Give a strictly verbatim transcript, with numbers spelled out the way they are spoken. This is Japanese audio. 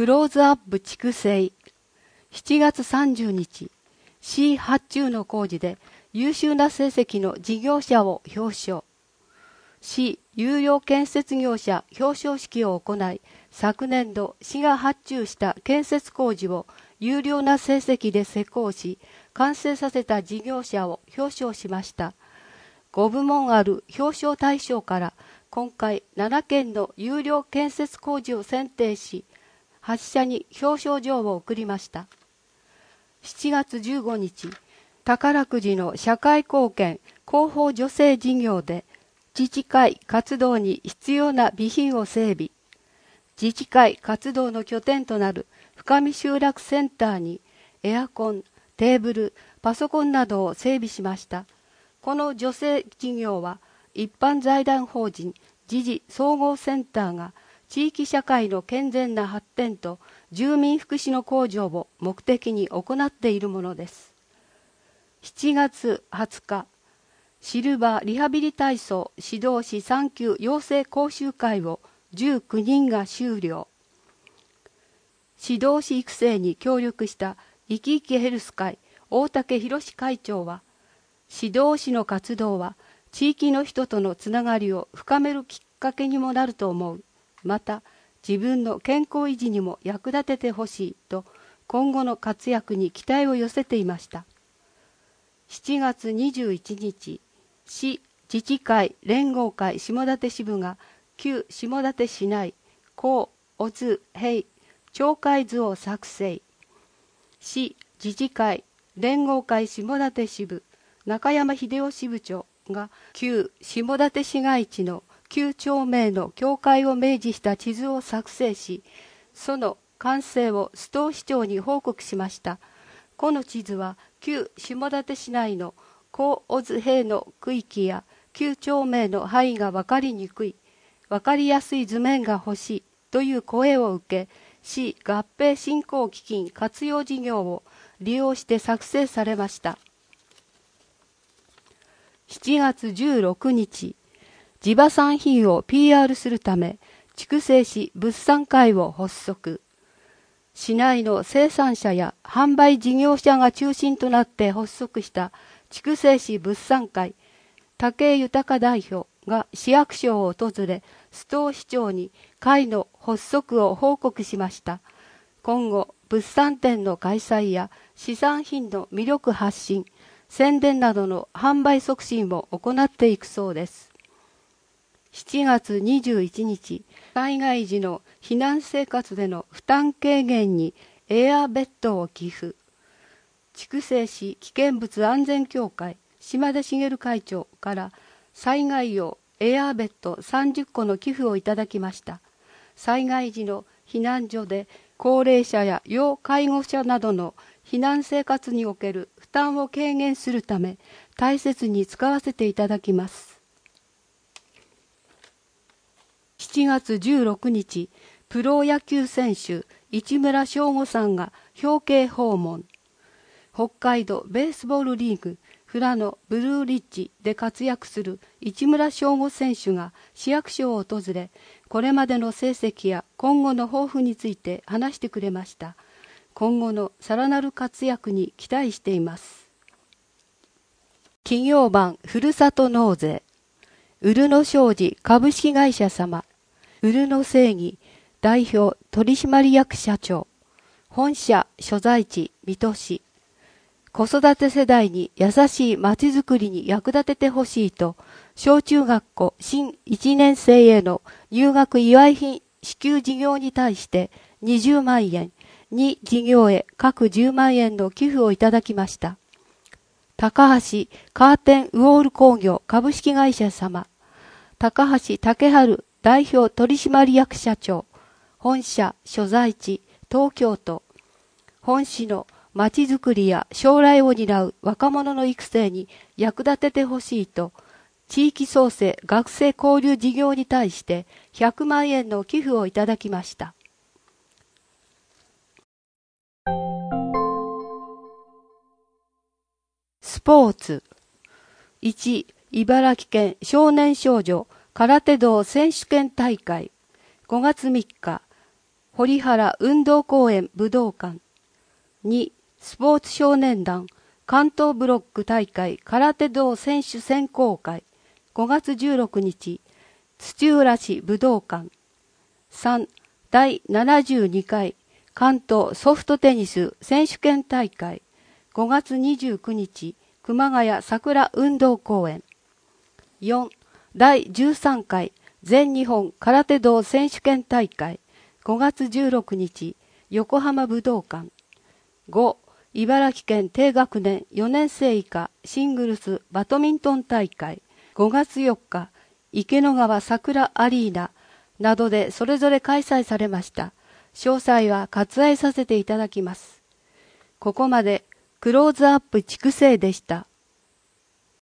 クローズアップ筑西しちがつさんじゅうにち、市発注の工事で優秀な成績の事業者を表彰。市有料建設業者表彰式を行い、昨年度市が発注した建設工事を優良な成績で施工し、完成させた事業者を表彰しました。ごぶもんある表彰対象から、今回ななけんの有料建設工事を選定し、はっしゃに表彰状を送りました。しちがつじゅうごにち、宝くじの社会貢献広報助成事業で、自治会活動に必要な備品を整備。自治会活動の拠点となる深見集落センターにエアコン、テーブル、パソコンなどを整備しました。この助成事業は一般財団法人時事総合センターが地域社会の健全な発展と住民福祉の向上を目的に行っているものです。しちがつはつか、シルバーリハビリ体操指導士さんきゅう養成講習会をじゅうきゅうにんが終了。指導士育成に協力したいきいきヘルス会大竹博会長は、指導士の活動は地域の人とのつながりを深めるきっかけにもなると思う。また自分の健康維持にも役立ててほしいと今後の活躍に期待を寄せていました。しちがつにじゅういちにち、市自治会連合会下館支部が旧下館市内公オズ平町会図を作成。市自治会連合会下館支部中山秀夫支部長が旧下館市街地の旧町名の境界を明示した地図を作成し、その完成を須藤市長に報告しました。この地図は旧下館市内の公オズ平の区域や旧町名の範囲が分かりにくい、分かりやすい図面が欲しいという声を受け、市合併振興基金活用事業を利用して作成されました。しちがつじゅうろくにち、地場産品を ピーアール するため、筑西市物産会を発足。市内の生産者や販売事業者が中心となって発足した筑西市物産会、武井豊代表が市役所を訪れ、須藤市長に会の発足を報告しました。今後、物産展の開催や市産品の魅力発信、宣伝などの販売促進を行っていくそうです。しちがつにじゅういちにち、災害時の避難生活での負担軽減にエアーベッドを寄付。筑西市危険物安全協会島田茂会長から災害用エアーベッドさんじゅっこの寄付をいただきました。災害時の避難所で高齢者や要介護者などの避難生活における負担を軽減するため大切に使わせていただきます。しちがつじゅうろくにち、プロ野球選手市村翔吾さんが表敬訪問。北海道ベースボールリーグ富良野ブルーリッジで活躍する市村翔吾選手が市役所を訪れ、これまでの成績や今後の抱負について話してくれました。今後のさらなる活躍に期待しています。企業版ふるさと納税、潤野商事株式会社様、潤野正義代表取締役社長、本社所在地水戸市、子育て世代に優しいまちづくりに役立ててほしいと、小中学校新いちねん生への入学祝い品支給事業に対してにじゅうまんえん、に事業へ各じゅうまんえんの寄付をいただきました。高橋カーテンウォール工業株式会社様、高橋武春代表取締役社長、本社所在地東京都、本市のまちづくりや将来を担う若者の育成に役立ててほしいと、地域創生学生交流事業に対してひゃくまんえんの寄付をいただきました。スポーツ。いち、茨城県少年少女空手道選手権大会。ごがつみっか、 堀原運動公園武道館。にスポーツ少年団関東ブロック大会空手道選手選考会ごがつじゅうろくにち土浦市武道館。さんだいななじゅうにかい関東ソフトテニス選手権大会ごがつにじゅうくにち熊谷桜運動公園。よんだいじゅうさんかい全日本空手道選手権大会ごがつじゅうろくにち横浜武道館。ご茨城県低学年よねんせい以下シングルスバドミントン大会ごがつよっか池野川桜アリーナなどでそれぞれ開催されました。詳細は割愛させていただきます。ここまでクローズアップ筑西でした。